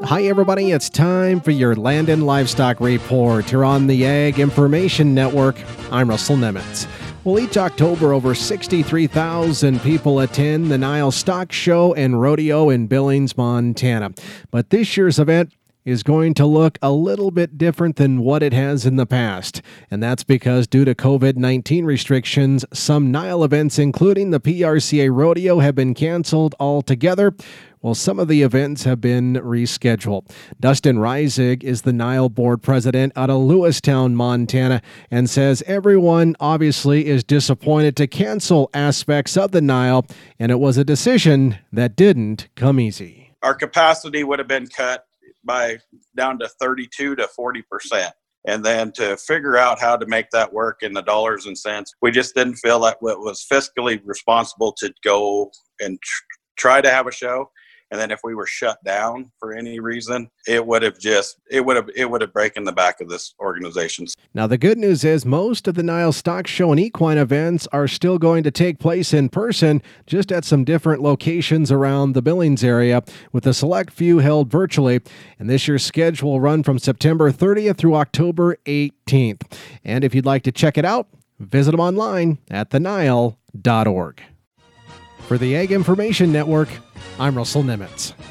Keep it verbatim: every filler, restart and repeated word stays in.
Hi, everybody. It's time for your Land and Livestock Report here on the Ag Information Network. I'm Russell Nemitz. Well, each October, over sixty-three thousand people attend the Nile Stock Show and Rodeo in Billings, Montana. But this year's event is going to look a little bit different than what it has in the past. And that's because due to covid nineteen restrictions, some Nile events, including the P R C A Rodeo, have been canceled altogether. Well, some of the events have been rescheduled. Dustin Reisig is the Nile board president out of Lewistown, Montana, and says everyone obviously is disappointed to cancel aspects of the Nile, and it was a decision that didn't come easy. Our capacity would have been cut by down to thirty-two to forty percent. And then to figure out how to make that work in the dollars and cents, we just didn't feel like it was fiscally responsible to go and tr- try to have a show. And then if we were shut down for any reason, it would have just, it would have, it would have broken the back of this organization. Now, the good news is most of the Nile Stock Show and equine events are still going to take place in person, just at some different locations around the Billings area, with a select few held virtually. And this year's schedule will run from September thirtieth through October eighteenth. And if you'd like to check it out, visit them online at the nile dot org. For the Ag Information Network, I'm Russell Nemitz.